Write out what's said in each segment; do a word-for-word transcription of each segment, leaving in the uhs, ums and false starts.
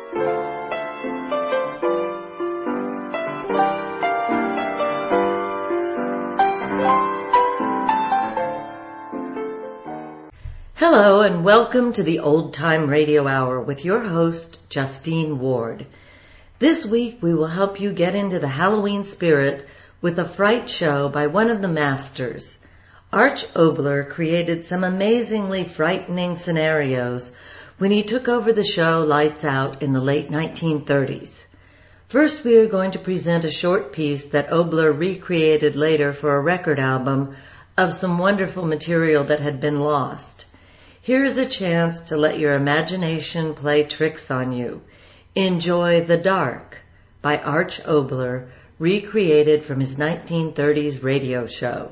Hello and welcome to the Old Time Radio Hour with your host, Justine Ward. This week we will help you get into the Halloween spirit with a fright show by one of the masters. Arch Oboler created some amazingly frightening scenarios when he took over the show Lights Out in the late nineteen thirties. First we are going to present a short piece that Oboler recreated later for a record album of some wonderful material that had been lost. Here's a chance to let your imagination play tricks on you. Enjoy The Dark by Arch Oboler, recreated from his nineteen thirties radio show.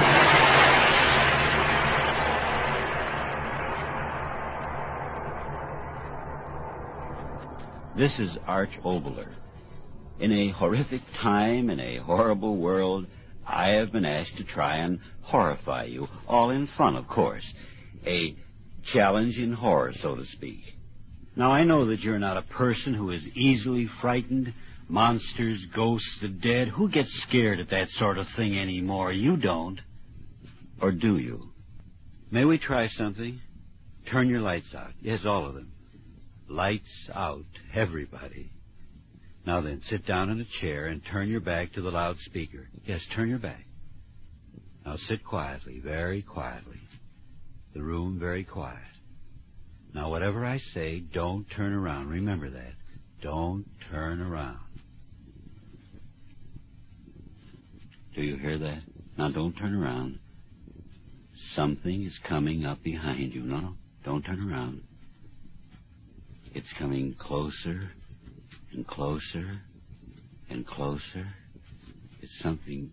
This is Arch Oboler. In a horrific time, in a horrible world, I have been asked to try and horrify you, all in fun, of course. A challenge in horror, so to speak. Now, I know that you're not a person who is easily frightened. Monsters, ghosts, the dead. Who gets scared at that sort of thing anymore? You don't. Or do you? May we try something? Turn your lights out. Yes, all of them. Lights out, everybody. Now then, sit down in a chair and turn your back to the loudspeaker. Yes, turn your back. Now sit quietly, very quietly. The room very quiet. Now, whatever I say, don't turn around. Remember that. Don't turn around. Do you hear that? Now, don't turn around. Something is coming up behind you. No, no, don't turn around. It's coming closer and closer and closer. It's something...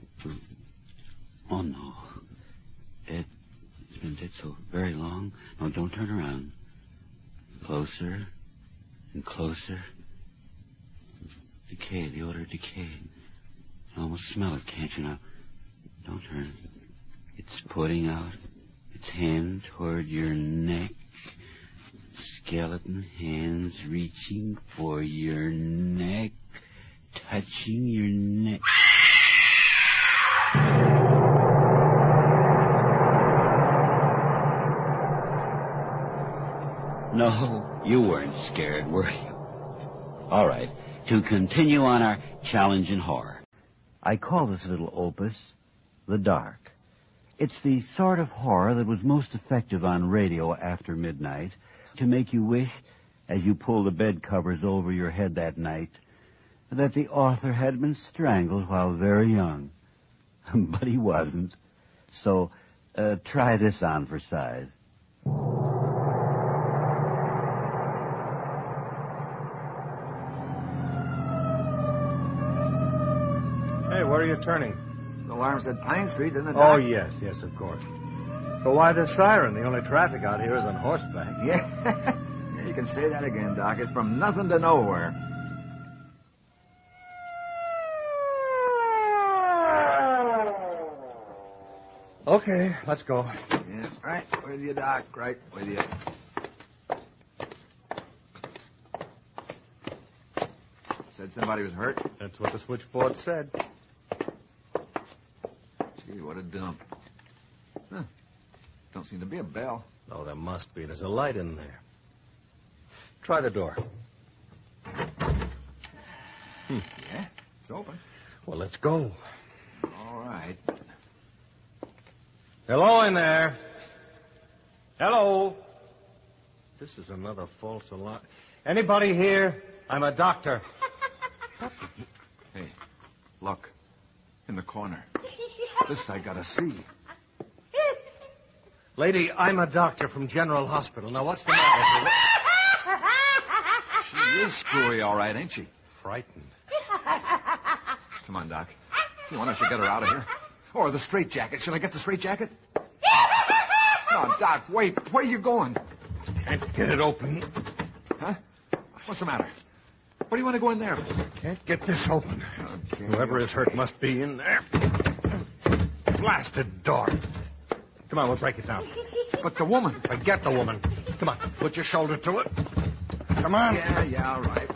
Oh, no. It... been dead so very long. No, don't turn around. Closer and closer. Decay, the odor of decay. You almost smell it, can't you now? Don't turn. It's putting out its hand toward your neck. Skeleton hands reaching for your neck, touching your neck. No, you weren't scared, were you? All right, to continue on our challenge in horror. I call this little opus The Dark. It's the sort of horror that was most effective on radio after midnight to make you wish, as you pull the bed covers over your head that night, that the author had been strangled while very young. But he wasn't. So uh, try this on for size. Where are you turning? The alarm said Pine Street, didn't it? Oh, yes, yes, of course. So why the siren? The only traffic out here is on horseback. Yeah. Yeah, you can say that again, Doc. It's from nothing to nowhere. Okay, let's go. Yeah, right with you, Doc. Right with you. Said somebody was hurt? That's what the switchboard said. Gee, what a dump. Huh. Don't seem to be a bell. Oh, there must be. There's a light in there. Try the door. Hmm. Yeah, it's open. Well, let's go. All right. Hello in there. Hello. This is another false alarm. Anybody here? I'm a doctor. Hey, look. In the corner. This I gotta see. Lady, I'm a doctor from General Hospital. Now, what's the matter? She is screwy, all right, ain't she? Frightened. Come on, Doc. You want us to get her out of here? Or the straitjacket. Shall I get the straitjacket? No, Doc, wait. Where are you going? Can't get it open. Huh? What's the matter? What do you want to go in there for? Can't get this open. Okay. Whoever is hurt must be in there. Blasted door. Come on, we'll break it down. But the woman. Forget the woman. Come on, put your shoulder to it. Come on. Yeah, yeah, all right.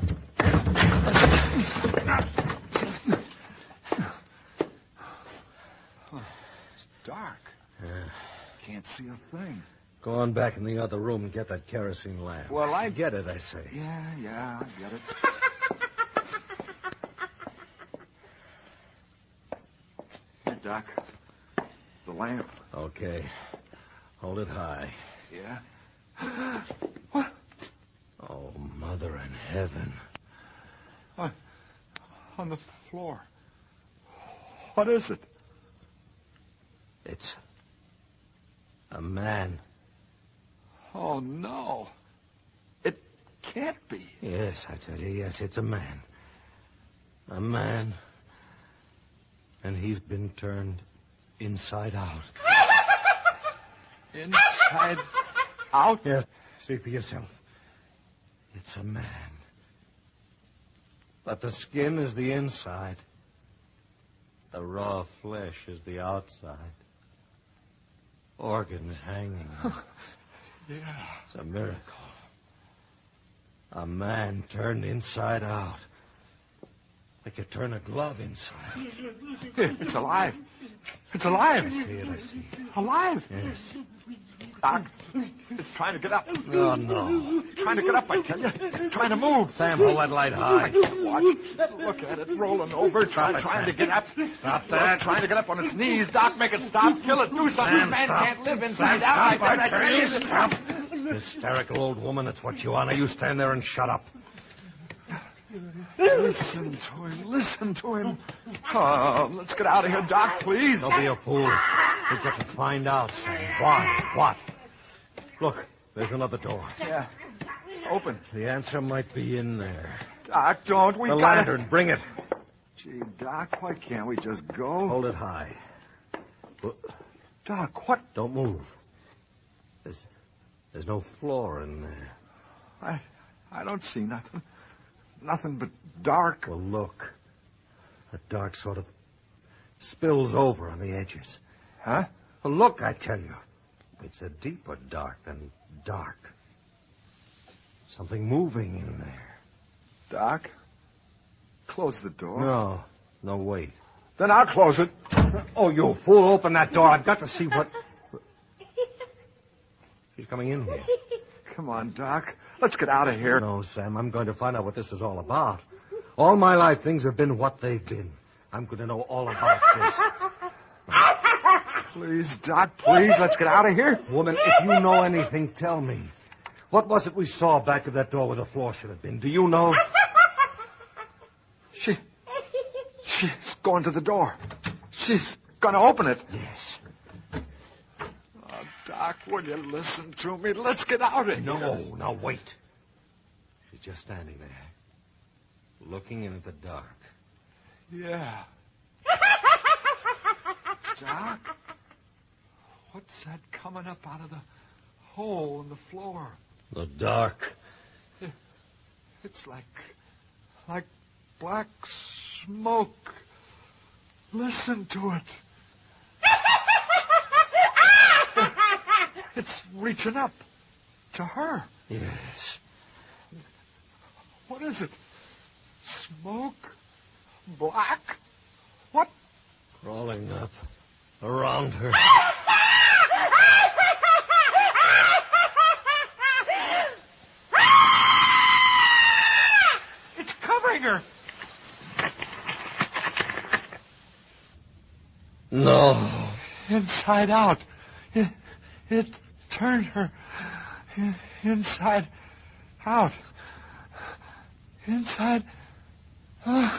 Oh, it's dark. Yeah. Can't see a thing. Go on back in the other room and get that kerosene lamp. Well, I... Get it, I say. Yeah, yeah, I get it. Here, Doc. The lamp. Okay. Hold it high. Yeah? What? Oh, Mother in heaven. On, on the floor. What is it? It's a man. Oh, no. It can't be. Yes, I tell you, yes, it's a man. A man. And he's been turned inside out. Inside out? Yes, see for yourself. It's a man. But the skin is the inside. The raw flesh is the outside. Organs hanging. Yeah. It's a miracle. A man turned inside out. Like you turn a glove inside. It's alive. It's alive. I see it, I see it. Alive. Yes. Doc, it's trying to get up. Oh, no. Trying to get up, I tell you. Trying to move. Sam, hold that light high. I can't watch. Look at it rolling over, trying, it, trying to Sam. get up. Stop Look, that. trying to get up on its knees. Doc, make it stop. Kill it. Do something. Sam, Man stop. can't live inside Sam, out. stop, I I tell you. tell Stop. Hysterical old woman, that's what you are. Now you stand there and shut up. Listen to him. Listen to him. Oh, let's get out of here, Doc, please. Don't be a fool. We've got to find out, Sam. Why? What? Look, there's another door. Yeah. Open. The answer might be in there. Doc, don't. We The gotta... lantern, bring it. Gee, Doc, why can't we just go? Hold it high. Doc, what? Don't move. There's, there's no floor in there. I, I don't see nothing. Nothing but dark. Well, look. The dark sort of spills over on the edges. Huh? Well, look, I tell you. It's a deeper dark than dark. Something moving in there. Doc, close the door. No, no, wait. Then I'll close it. Oh, you fool, open that door. I've got to see what... She's coming in here. Come on, Doc. Let's get out of here. No, Sam, I'm going to find out what this is all about. All my life, things have been what they've been. I'm going to know all about this. Please, Doc, please, let's get out of here. Woman, if you know anything, tell me. What was it we saw back of that door where the floor should have been? Do you know? She... She's going to the door. She's going to open it. Yes. Oh, Doc, will you listen to me? Let's get out of here. No, now wait. She's just standing there, looking into the dark. Yeah. Doc, what's that coming up out of the hole in the floor? The dark. It, it's like, like black smoke. Listen to it. It's reaching up to her. Yes. What is it? Smoke? Black? What? Crawling up around her. It's covering her. No. Inside out. It, it turned her inside out. Inside. Uh.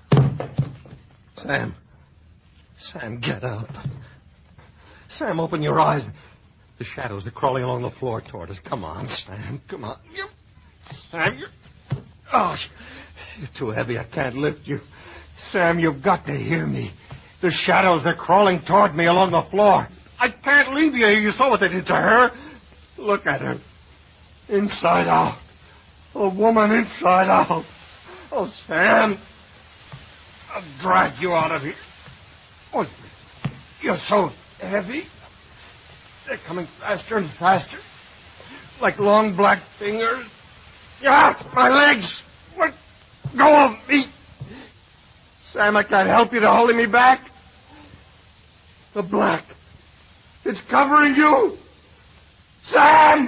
Sam. Sam, get up. Sam, open your eyes. The shadows are crawling along the floor toward us. Come on, Sam. Come on. You, Sam, you're... Oh, you're too heavy. I can't lift you. Sam, you've got to hear me. The shadows are crawling toward me along the floor. I can't leave you here. You saw what they did to her. Look at her. Inside out. A woman inside out. Oh, Sam. I'll drag you out of here. Oh, you're so heavy. They're coming faster and faster. Like long black fingers. Ah, my legs! Let go of me! Sam, I can't help you. They're holding me back. The black. It's covering you. Sam!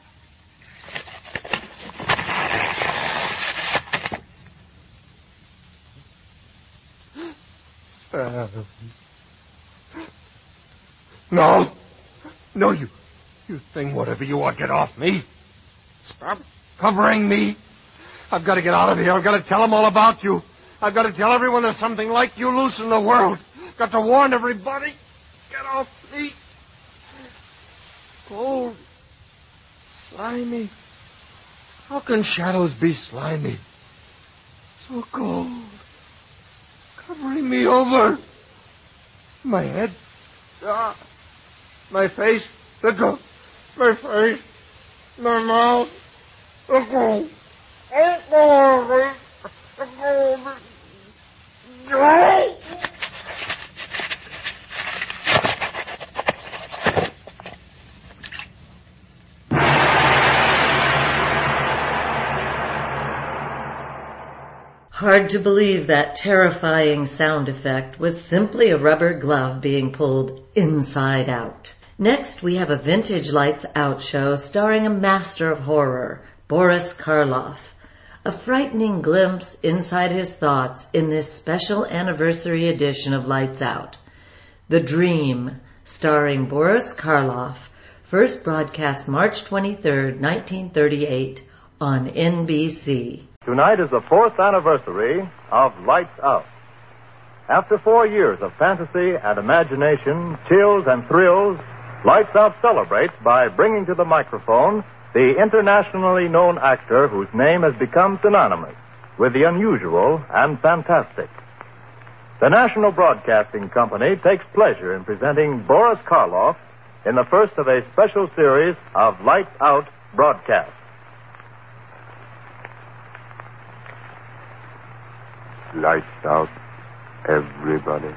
Sam. No. No, you... You thing, whatever you are, get off me. Stop covering me. I've got to get out of here. I've got to tell them all about you. I've got to tell everyone there's something like you loose in the world. Got to warn everybody. Get off me. Cold. Slimy. How can shadows be slimy? So cold. Covering me over. My head. Ah. My face. Let go. My face. My mouth. Let go. Let go. Let go. Go. Hard to believe that terrifying sound effect was simply a rubber glove being pulled inside out. Next, we have a vintage Lights Out show starring a master of horror, Boris Karloff. A frightening glimpse inside his thoughts in this special anniversary edition of Lights Out. The Dream, starring Boris Karloff, first broadcast March twenty-third, nineteen thirty-eight on N B C. Tonight is the fourth anniversary of Lights Out. After four years of fantasy and imagination, chills and thrills, Lights Out celebrates by bringing to the microphone the internationally known actor whose name has become synonymous with the unusual and fantastic. The National Broadcasting Company takes pleasure in presenting Boris Karloff in the first of a special series of Lights Out broadcasts. Lights out, everybody.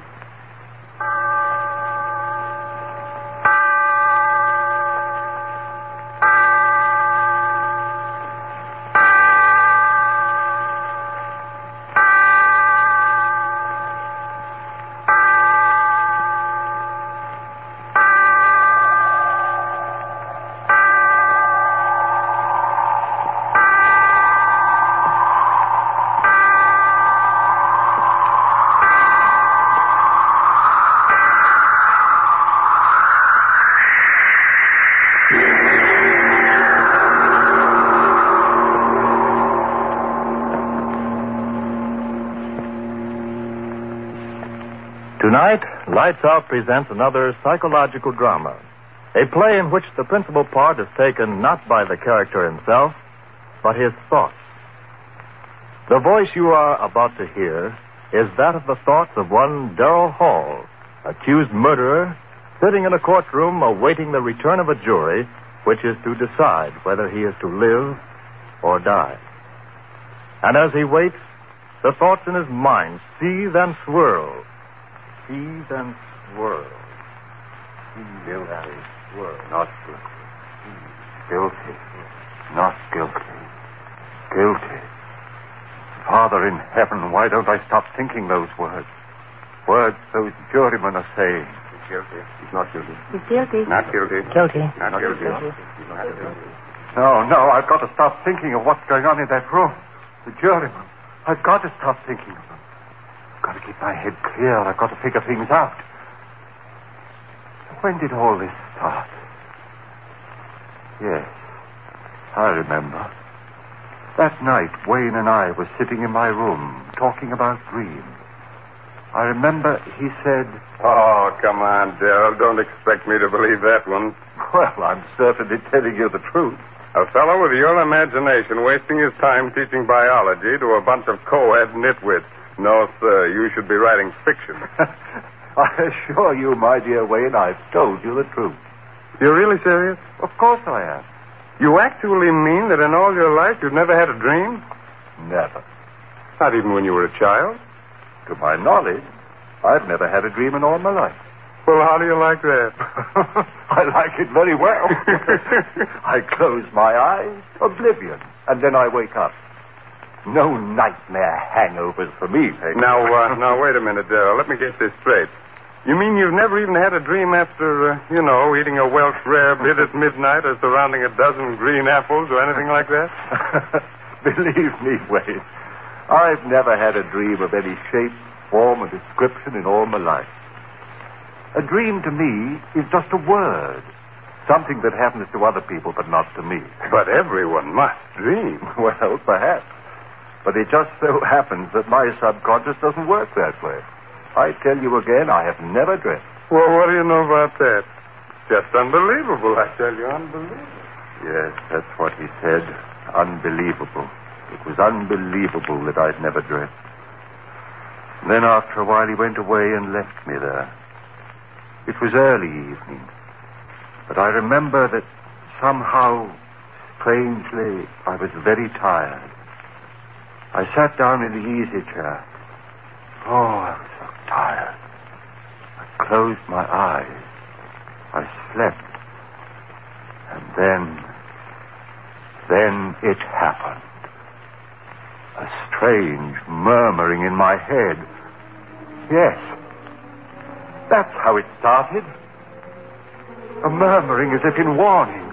Tonight, Lights Out presents another psychological drama, a play in which the principal part is taken not by the character himself, but his thoughts. The voice you are about to hear is that of the thoughts of one Darrell Hall, accused murderer, sitting in a courtroom awaiting the return of a jury which is to decide whether he is to live or die. And as he waits, the thoughts in his mind seethe and swirl. Seethe and swirl. Seethe and swirl. Not guilty. Guilty. Not guilty. Guilty. Father in heaven, why don't I stop thinking those words? Words those jurymen are saying. He's guilty. He's not guilty. He's guilty. Not guilty. Guilty. Not, not guilty. guilty. He's not guilty. No, no, I've got to stop thinking of what's going on in that room. The jurymen. I've got to stop thinking of them. I've got to keep my head clear. I've got to figure things out. When did all this start? Yes, I remember. That night, Wayne and I were sitting in my room, talking about dreams. I remember he said... Oh, come on, Darrell. Don't expect me to believe that one. Well, I'm certainly telling you the truth. A fellow with your imagination wasting his time teaching biology to a bunch of co-ed nitwits. No, sir, you should be writing fiction. I assure you, my dear Wayne, I've told you the truth. You're really serious? Of course I am. You actually mean that in all your life you've never had a dream? Never. Not even when you were a child? To my knowledge, I've never had a dream in all my life. Well, how do you like that? I like it very well. I close my eyes, oblivion, and then I wake up. No nightmare hangovers for me, Peggy. Now, uh, now, wait a minute, Darrell. Let me get this straight. You mean you've never even had a dream after, uh, you know, eating a Welsh rare bit at midnight or surrounding a dozen green apples or anything like that? Believe me, Wade, I've never had a dream of any shape, form, or description in all my life. A dream to me is just a word. Something that happens to other people, but not to me. But everyone must dream. Well, perhaps. But it just so happens that my subconscious doesn't work that way. I tell you again, I have never dreamt. Well, what do you know about that? Just unbelievable, I tell you, unbelievable. Yes, that's what he said. Unbelievable. It was unbelievable that I'd never dreamt. And then after a while he went away and left me there. It was early evening. But I remember that somehow, strangely, I was very tired. I sat down in the easy chair. Oh, I was so tired. I closed my eyes. I slept. And then, then it happened. A strange murmuring in my head. Yes, that's how it started. A murmuring as if in warning.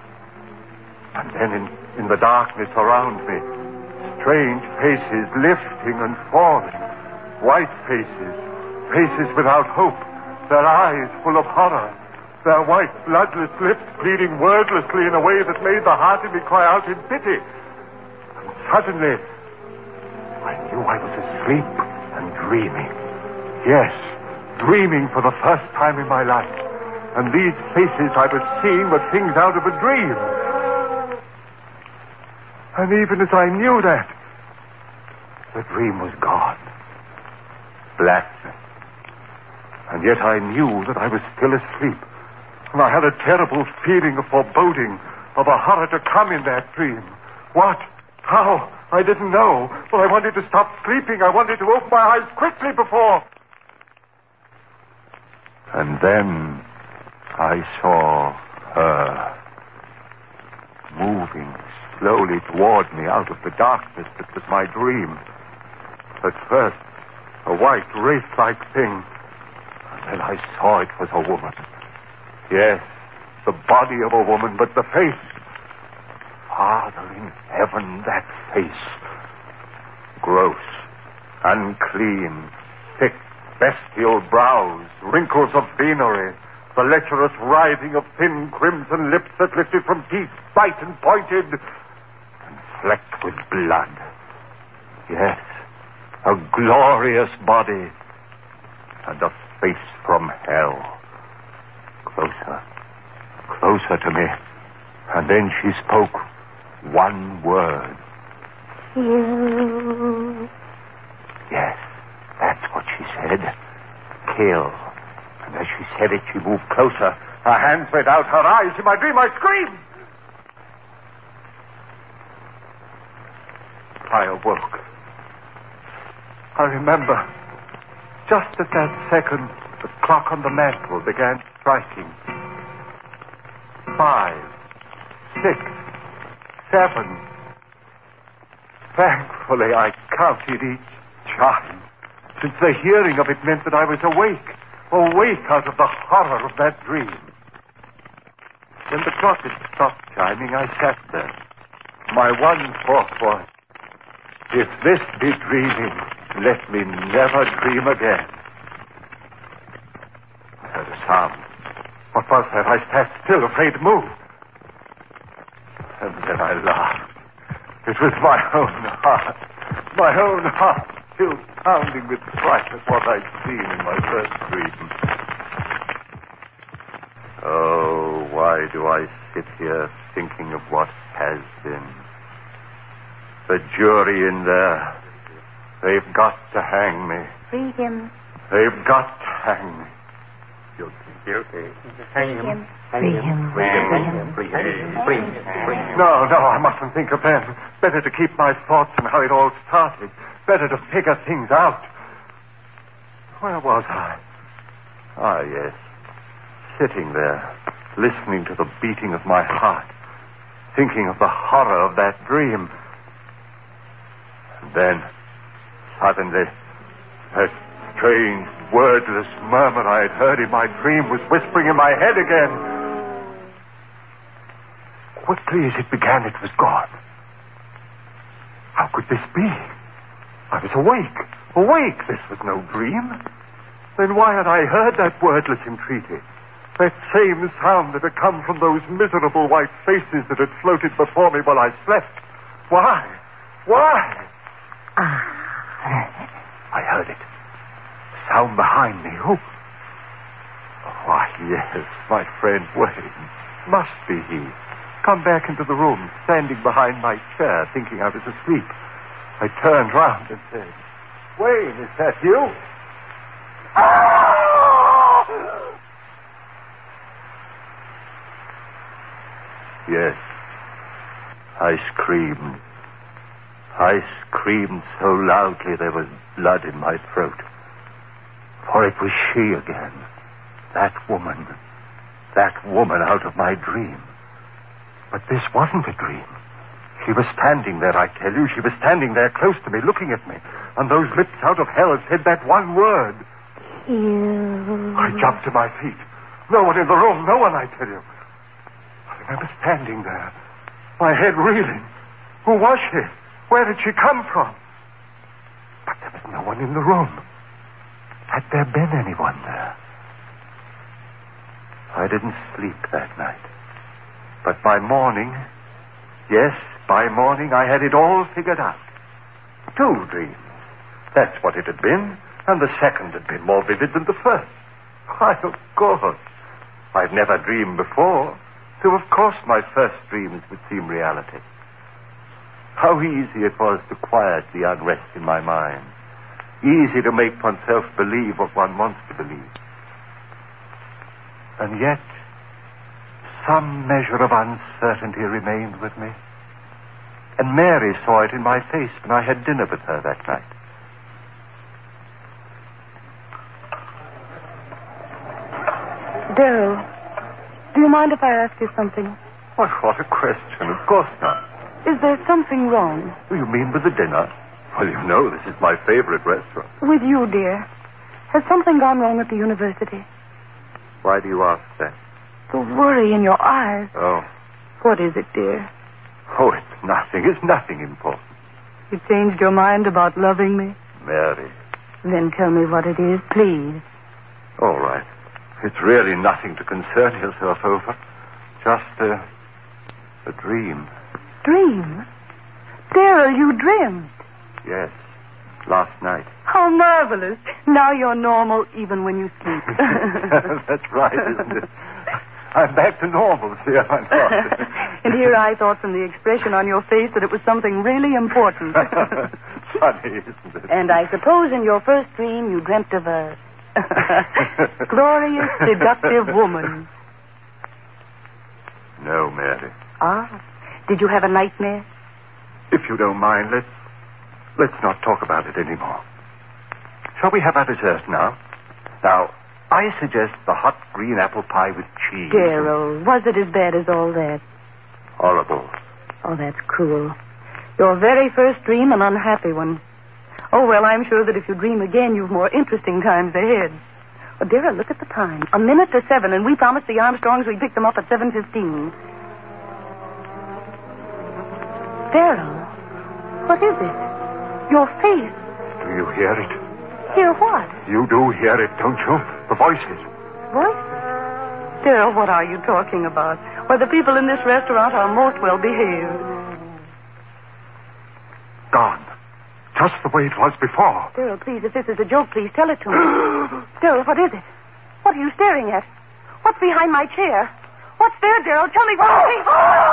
And then in, in the darkness around me, strange faces lifting and falling. White faces, faces without hope, their eyes full of horror, their white, bloodless lips pleading wordlessly in a way that made the heart in me cry out in pity. And suddenly, I knew I was asleep and dreaming. Yes, dreaming for the first time in my life. And these faces I was seeing were things out of a dream. And even as I knew that, the dream was gone. Blackness. And yet I knew that I was still asleep. And I had a terrible feeling of foreboding, of a horror to come in that dream. What? How? I didn't know. But I wanted to stop sleeping. I wanted to open my eyes quickly before... And then I saw her moving slowly toward me out of the darkness that was my dream. At first, a white, wraith-like thing. And then I saw it was a woman. Yes, the body of a woman, but the face. Father in heaven, that face. Gross, unclean, thick, bestial brows, wrinkles of venery, the lecherous writhing of thin crimson lips that lifted from teeth, bright and pointed, and flecked with blood. Yes, a glorious body, and a face from hell. Closer, closer to me, and then she spoke one word. You. Yes, that's what she said. Kill. And as she said it, she moved closer. Her hands went out, her eyes. In my dream, I screamed. I awoke. I remember, just at that second, the clock on the mantel began striking. Five, six, seven. Thankfully, I counted each chime, since the hearing of it meant that I was awake, awake out of the horror of that dream. When the clock had stopped chiming, I sat there. My one thought was, if this be dreaming, let me never dream again. I heard a sound. What was that? I sat still, afraid to move. And then I laughed. It was my own heart. My own heart still pounding with fright at what I'd seen in my first dream. Oh, why do I sit here thinking of what has been? The jury in there. They've got to hang me. Free him. They've got to hang me. Guilty. Guilty. Free him. Free him. Free him. Free him. Free him. No, no, I mustn't think of them. Better to keep my thoughts on how it all started. Better to figure things out. Where was I? Ah, yes. sitting there, listening to the beating of my heart, thinking of the horror of that dream. And then, suddenly, that strange, wordless murmur I had heard in my dream was whispering in my head again. Quickly as it began, it was gone. How could this be? I was awake. Awake. This was no dream. Then why had I heard that wordless entreaty? That same sound that had come from those miserable white faces that had floated before me while I slept. Why? Why? I heard it. The sound behind me. Who? Why, yes, my friend Wayne. Must be he. Come back into the room, standing behind my chair, thinking I was asleep. I turned round and said, Wayne, is that you? Yes, I screamed. I screamed so loudly there was blood in my throat. For it was she again. That woman. That woman out of my dream. But this wasn't a dream. She was standing there, I tell you. She was standing there close to me, looking at me. And those lips out of hell had said that one word. You... I jumped to my feet. No one in the room. No one, I tell you. I remember standing there, my head reeling. Who was she? Where did she come from? But there was no one in the room. Had there been anyone there? I didn't sleep that night. But by morning, yes, by morning, I had it all figured out. Two dreams. That's what it had been, and the second had been more vivid than the first. Why, of course. I'd never dreamed before, so of course my first dreams would seem reality. How easy it was to quiet the unrest in my mind. Easy to make oneself believe what one wants to believe. And yet, some measure of uncertainty remained with me. And Mary saw it in my face when I had dinner with her that night. Daryl, do you mind if I ask you something? What, what a question. Of course not. Is there something wrong? You mean with the dinner? Well, you know, this is my favorite restaurant. With you, dear. Has something gone wrong at the university? Why do you ask that? The worry in your eyes. Oh. What is it, dear? Oh, it's nothing. It's nothing important. You changed your mind about loving me? Mary. Then tell me what it is, please. All right. It's really nothing to concern yourself over. Just a, a dream. Dream? Daryl, you dreamed? Yes, last night. How marvelous. Now you're normal even when you sleep. That's right, isn't it? I'm back to normal, see, am I not? And here I thought from the expression on your face that it was something really important. Funny, isn't it? And I suppose in your first dream you dreamt of a glorious, seductive woman. No, Mary. Ah, did you have a nightmare? If you don't mind, let's, let's not talk about it anymore. Shall we have our dessert now? Now, I suggest the hot green apple pie with cheese. Daryl, was it as bad as all that? Horrible. Oh, that's cruel. Your very first dream, an unhappy one. Oh, well, I'm sure that if you dream again, you've more interesting times ahead. Oh, Daryl, look at the time. A minute to seven, and we promised the Armstrongs we'd pick them up at seven fifteen. Daryl, what is it? Your face. Do you hear it? Hear what? You do hear it, don't you? The voices. Voices? Daryl, what are you talking about? Why, the people in this restaurant are most well behaved. Gone. Just the way it was before. Daryl, please, if this is a joke, please tell it to me. Daryl, what is it? What are you staring at? What's behind my chair? What's there, Daryl? Tell me what you think.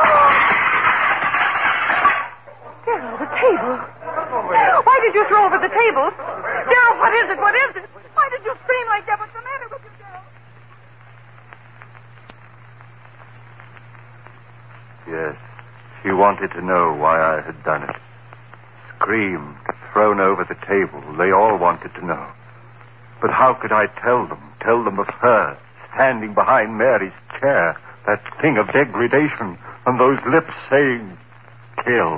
Daryl, the table. Why did you throw over the table? Daryl, what is it? What is it? Why did you scream like that? What's the matter with you, Daryl? Yes. She wanted to know why I had done it. Screamed, thrown over the table. They all wanted to know. But how could I tell them? Tell them of her, standing behind Mary's chair, that thing of degradation, and those lips saying, kill.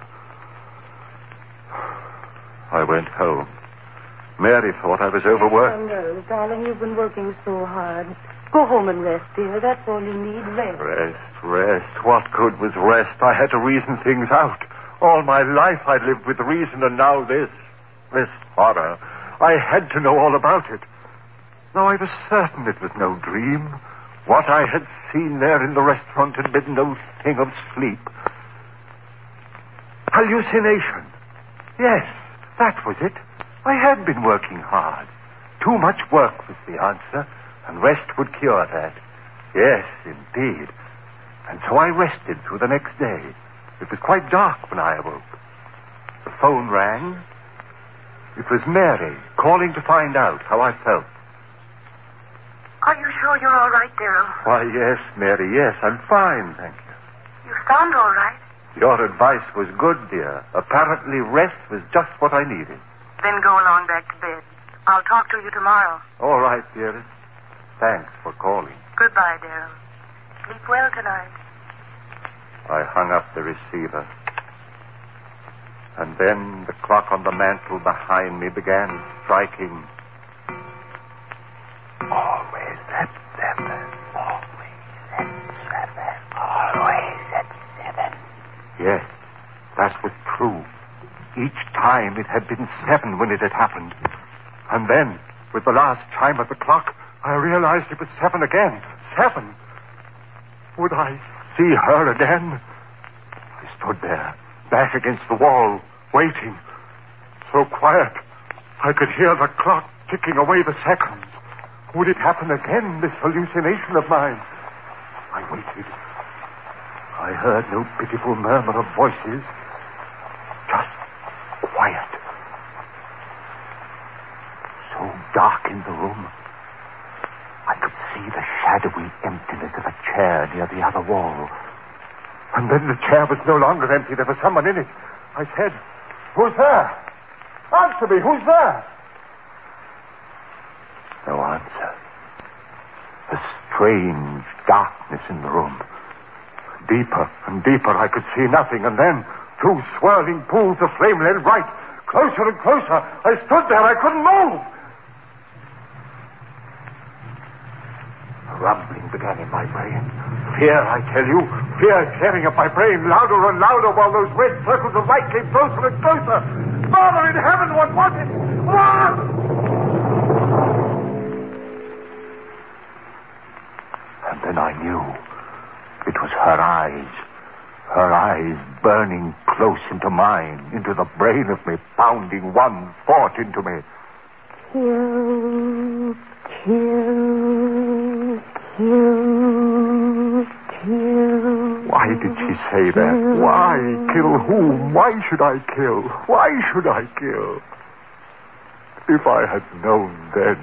I went home. Mary thought I was overworked. Oh, no, darling, you've been working so hard. Go home and rest, dear. That's all you need, rest. Rest, rest. What good was rest? I had to reason things out. All my life I lived with reason, and now this, this horror. I had to know all about it. Now I was certain it was no dream. What I had seen there in the restaurant had been no thing of sleep. Hallucination. Yes, that was it. I had been working hard. Too much work was the answer, and rest would cure that. Yes, indeed. And so I rested through the next day. It was quite dark when I awoke. The phone rang. It was Mary calling to find out how I felt. Are you sure you're all right, Daryl? Why, yes, Mary, yes, I'm fine, thank you. You sound all right. Your advice was good, dear. Apparently rest was just what I needed. Then go along back to bed. I'll talk to you tomorrow. All right, dearest. Thanks for calling. Goodbye, Daryl. Sleep well tonight. I hung up the receiver. And then the clock on the mantel behind me began striking. Always at seven. Always at seven. Always at seven. Yes, that was true. Each time it had been seven when it had happened. And then, with the last chime of the clock, I realized it was seven again. Seven. Would I see her again? I stood there, back against the wall, waiting. So quiet, I could hear the clock ticking away the seconds. Would it happen again, this hallucination of mine? I waited. I heard no pitiful murmur of voices. Just quiet. So dark in the room, I could see the shadowy emptiness of a chair near the other wall. And then the chair was no longer empty. There was someone in it. I said, "Who's there? Answer me, who's there?" No answer. A strange darkness in the room. Deeper and deeper, I could see nothing, and then two swirling pools of flame led right. Closer and closer. I stood there. I couldn't move. A rumbling began in my brain. Fear, I tell you. Fear tearing up my brain louder and louder while those red circles of light came closer and closer. Father in heaven, what was it? What? And then I knew. It was her eyes. Her eyes burning close into mine, into the brain of me, pounding one thought into me. Kill, kill, kill, kill. Why did she say that? Why? Kill whom? Why should I kill? Why should I kill? If I had known then.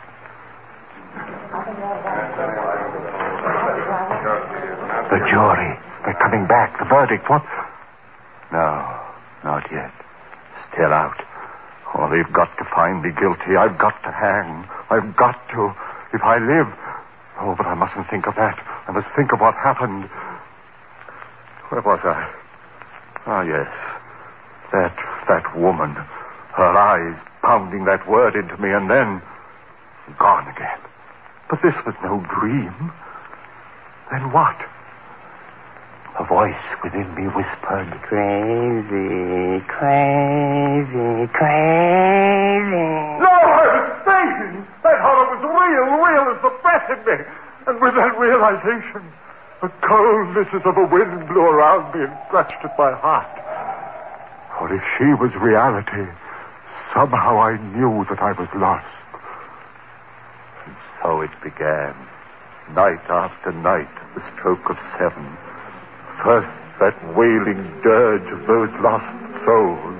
The jury. They're coming back. The verdict. What? No, not yet. Still out. Oh, they've got to find me guilty. I've got to hang. I've got to. If I live. Oh, but I mustn't think of that. I must think of what happened. Where was I? Ah, yes. That, that woman. Her eyes pounding that word into me, and then gone again. But this was no dream. Then what? A voice within me whispered, "Crazy, crazy, crazy." No, I was fainting. That horror was real, real as the breath in me. And with that realization, the coldnesses of a wind blew around me and scratched at my heart. For if she was reality, somehow I knew that I was lost. And so it began. Night after night, the stroke of seven. First, that wailing dirge of those lost souls.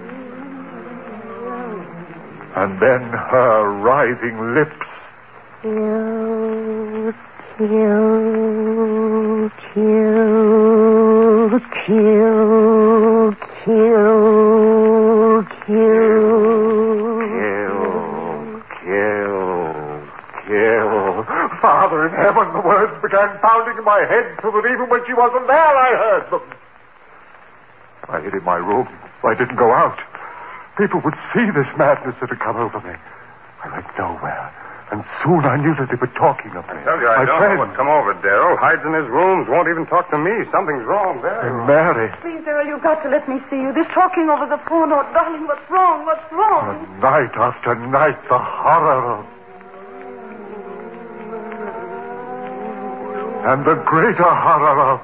And then her writhing lips. Kill, kill, kill, kill, kill, kill. Kill, kill, kill. Father, Father in heaven, the words began pounding in my head so that even when she wasn't there, I heard them. I hid in my room. I didn't go out. People would see this madness that had come over me. I went nowhere. And soon I knew that they were talking of me. I tell you, I my don't friend. know what's come over Daryl. Hides in his rooms, won't even talk to me. Something's wrong there. Hey, Mary. Please, Daryl, you've got to let me see you. This talking over the phone, oh, darling, what's wrong? What's wrong? And night after night, the horror of... And the greater horror of...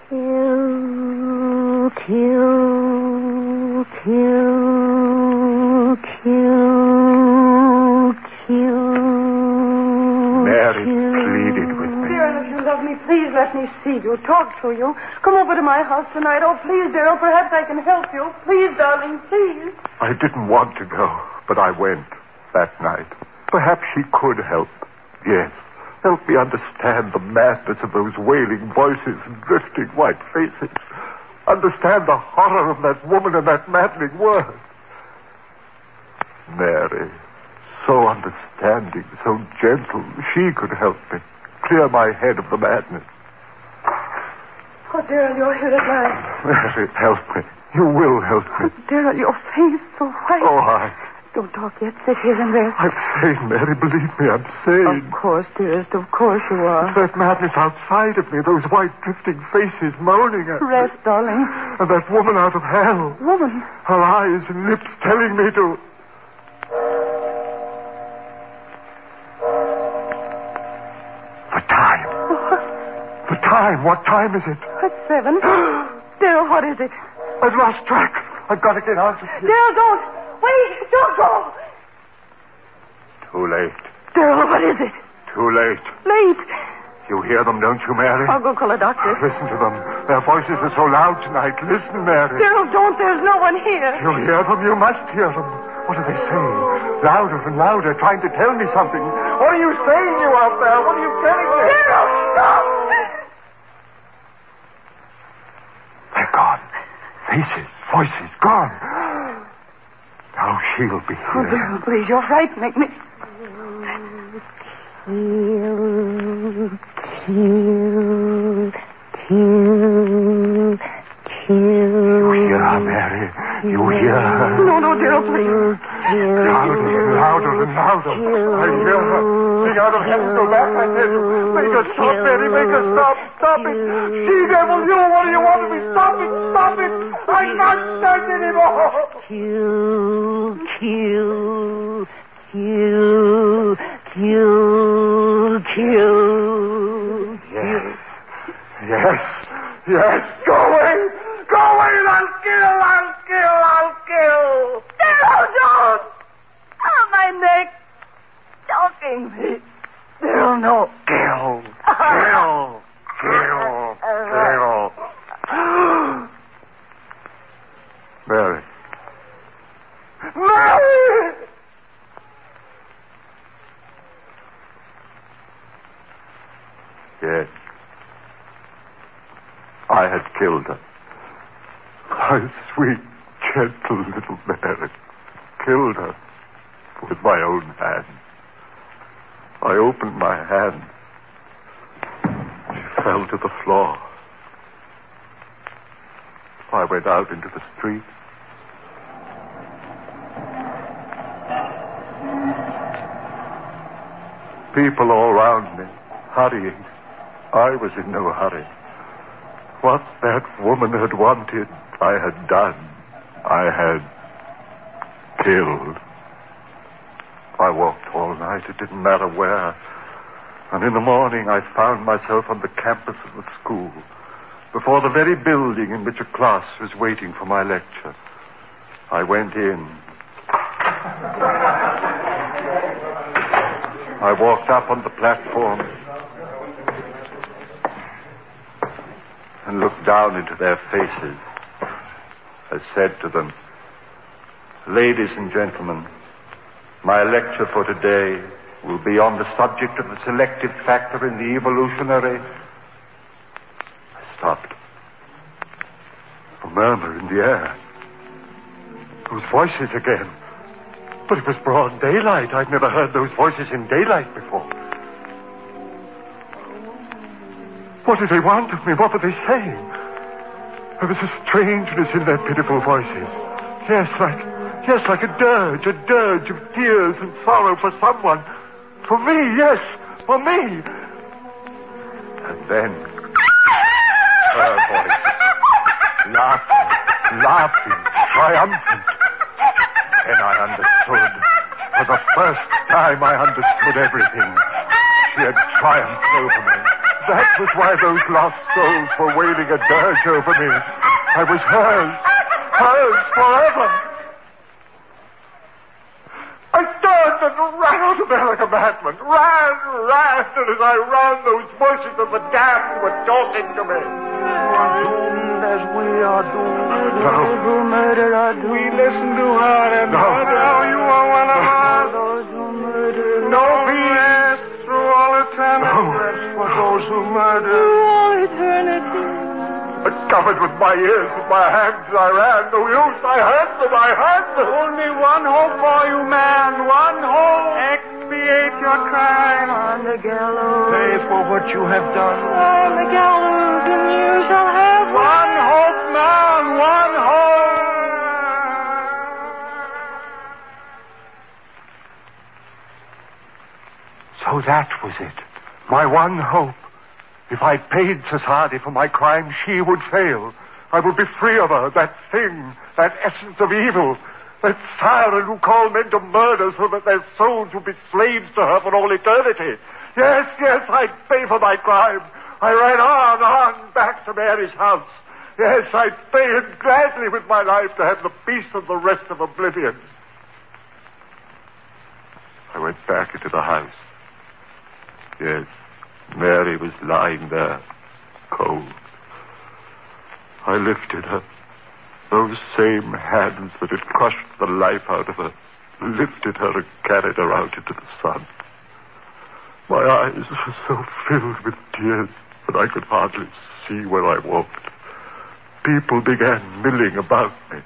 Kill, kill, kill, kill, kill. Mary pleaded with me. Daryl, if you love me, please let me see you, talk to you. Come over to my house tonight. Oh, please, Daryl, perhaps I can help you. Please, darling, please. I didn't want to go, but I went that night. Perhaps she could help. Yes. Help me understand the madness of those wailing voices and drifting white faces. Understand the horror of that woman and that maddening word. Mary, so understanding, so gentle, she could help me. Clear my head of the madness. Oh, Daryl, you're here at last. Mary, help me. You will help me. Daryl, your face so white. Oh, I... Don't talk yet. Sit here and rest. I'm sane, Mary. Believe me, I'm sane. Of course, dearest. Of course you are. It's that madness outside of me, those white drifting faces moaning at Rest, me. darling. And that woman out of hell. Woman? Her eyes and lips telling me to... The time. The time. What time is it? It's seven. Daryl, what is it? I've lost track. I've got to get out of here. Daryl, don't. Wait. Don't go. Too late. Daryl, what is it? Too late. Late. You hear them, don't you, Mary? I'll go call a doctor. Listen to them. Their voices are so loud tonight. Listen, Mary. Daryl, don't. There's no one here. You hear them? You must hear them. What are they saying? Louder and louder, trying to tell me something. What are you saying, you out there? What are you telling me? Daryl, stop! They're gone. Faces, voices, gone. Now she'll be here. Oh, Daryl, please, you're frightening me. Kill, kill, kill, kill. You hear her, Mary? You hear her? No, no, Daryl, please. Louder and louder and louder. I hear her. Sing out of heaven, go back, I tell you. Make her stop, Mary, make her stop. Stop it. She devil, you, what do you want of me? Stop it, stop it. I can't stand anymore. Kill, kill, kill, kill, kill. Yes. Yes. Yes. Go away. Go away. I'll kill. I'll kill. I'll kill. Daryl, don't. Oh, my neck. Choking me. Daryl, no. Kill. Kill. Kill. Kill. Mary. Mary! Yes. I had killed her. My sweet, gentle little Mary. Killed her with my own hand. I opened my hand. She fell to the floor. I went out into the street. People all round me, hurrying. I was in no hurry. What that woman had wanted, I had done. I had killed. I walked all night. It didn't matter where. And in the morning, I found myself on the campus of the school, before the very building in which a class was waiting for my lecture. I went in. I walked up on the platform and looked down into their faces. I said to them, "Ladies and gentlemen, my lecture for today will be on the subject of the selective factor in the evolutionary..." I stopped. A murmur in the air. Those voices again. But it was broad daylight. I'd never heard those voices in daylight before. What did they want of me? What were they saying? There was a strangeness in their pitiful voices. Yes, like, yes, like a dirge, a dirge of tears and sorrow for someone. For me, yes, for me. And then, her voice, laughing, laughing, triumphant. Then I understood. For the first time I understood everything. She had triumphed over me. That was why those lost souls were wailing a dirge over me. I was hers. Hers forever. I turned and ran out of there like a madman. Ran, ran, and as I ran, those voices of the damned were talking to me. As we are doomed No. to murder are doomed. We listen to her and No. now you are one of us. Those who murder. No peace through all eternity. No. Rest for those who murder. all eternity. But covered with my ears, with my hands, I ran. No use. I heard them. I heard them. Only one hope for you, man. One hope. Expiate your crime. On the gallows. Pay for what you have done. On the gallows, and you shall have One hope, man. One hope. So that was it. My one hope. If I paid society for my crime, she would fail. I would be free of her, that thing, that essence of evil, that siren who called men to murder so that their souls would be slaves to her for all eternity. Yes, yes, I'd pay for my crime. I ran on, on, back to Mary's house. Yes, I'd pay it gladly with my life to have the peace of the rest of oblivion. I went back into the house. Yes, Mary was lying there, cold. I lifted her. Those same hands that had crushed the life out of her lifted her and carried her out into the sun. My eyes were so filled with tears that I could hardly see where I walked. People began milling about me.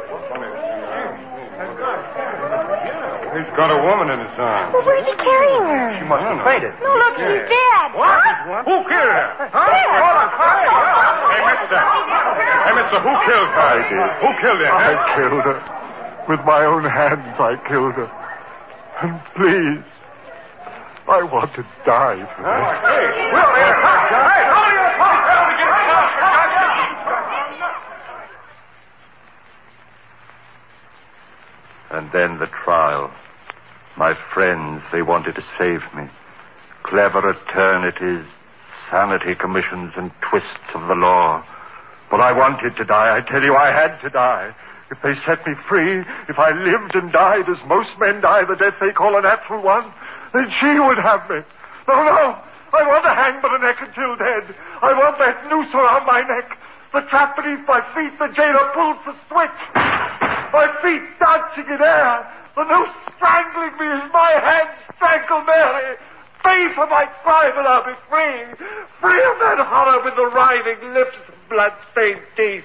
He's got a woman in his arms. Well, where's he carrying her? She must have fainted. No, look, she's dead. What? Who killed her? Huh? Dead. Hey, mister. Hey, mister, who killed her? I did. Who killed her? I killed her. With my own hands, I killed her. And please, I want to die for that. Hey, Will, hey, hey, how do you talk? And then the trial. My friends, they wanted to save me. Clever eternities, sanity commissions, and twists of the law. But I wanted to die. I tell you, I had to die. If they set me free, if I lived and died as most men die, the death they call a natural one, then she would have me. No, no. I want to hang by the neck until dead. I want that noose around my neck. The trap beneath my feet, the jailer pulls the switch. My feet dancing in air. The noose strangling me as my hands strangle Mary. Pay for my crime and I'll be free. Free of that horror with the writhing lips and blood-stained teeth.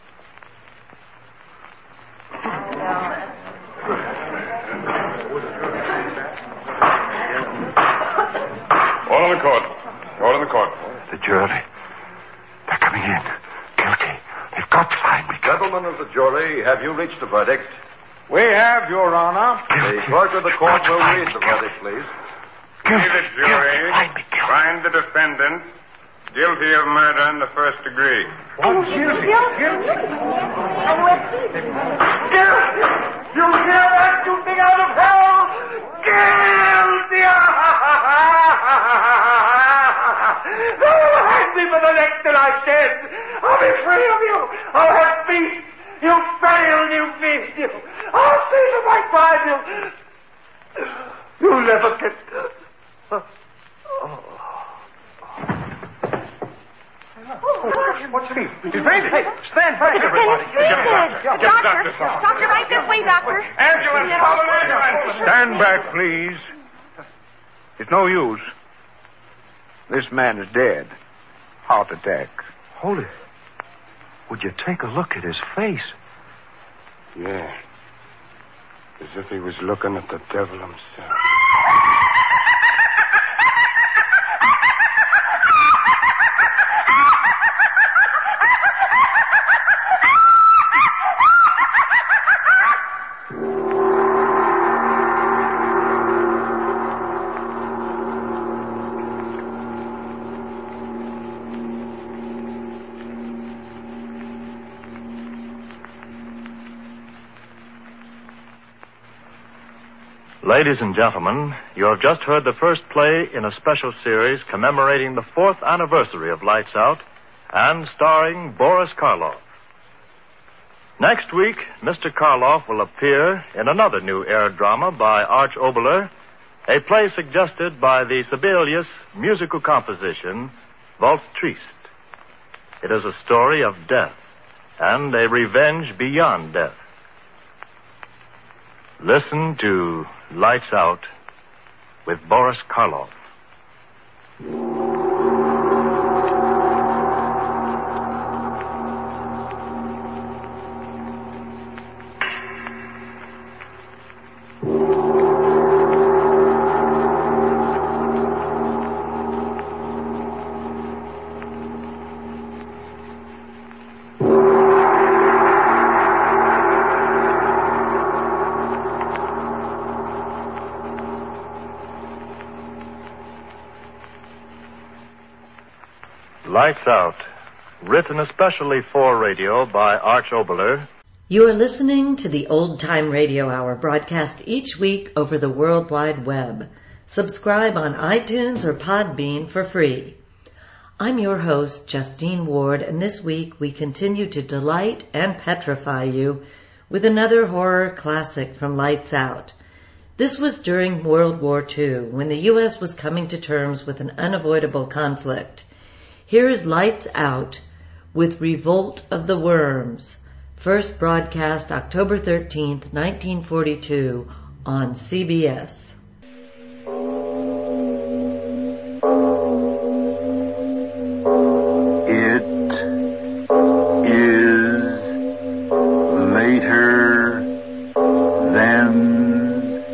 All in the court. All in the court. The jury. They're coming in. Guilty. They've got to find me. Gentlemen of the jury, have you reached a verdict? We have, Your Honor. The clerk of the court will read the verdict, please. We, the jury, find the defendant guilty of murder in the first degree. Oh, guilty. Guilty. Guilty! You hear that, you thing out of hell? Guilty! Oh, hang me for the neck till I'm dead. I'll be free of you. I'll have peace. You failed, you beast, you. I'll see for my crime, you. You'll never get... What's he? He's fainted. Hey, stand back, everybody. Get the doctor. Get the doctor. Doctor, right this way, doctor. Ambulance, call an ambulance. Stand back, please. It's no use. This man is dead. Heart attack. Holy. Would you take a look at his face? Yeah. As if he was looking at the devil himself. Ladies and gentlemen, you have just heard the first play in a special series commemorating the fourth anniversary of Lights Out and starring Boris Karloff. Next week, Mister Karloff will appear in another new air drama by Arch Oboler, a play suggested by the Sibelius musical composition, Waltz Triste. It is a story of death and a revenge beyond death. Listen to Lights Out with Boris Karloff. Lights Out, written especially for radio by Arch Oboler. You are listening to the Old Time Radio Hour, broadcast each week over the World Wide Web. Subscribe on iTunes or Podbean for free. I'm your host, Justine Ward, and this week we continue to delight and petrify you with another horror classic from Lights Out. This was during World War Two, when the U S was coming to terms with an unavoidable conflict. Here is Lights Out with Revolt of the Worms, first broadcast October thirteenth, nineteen forty-two on C B S. It is later than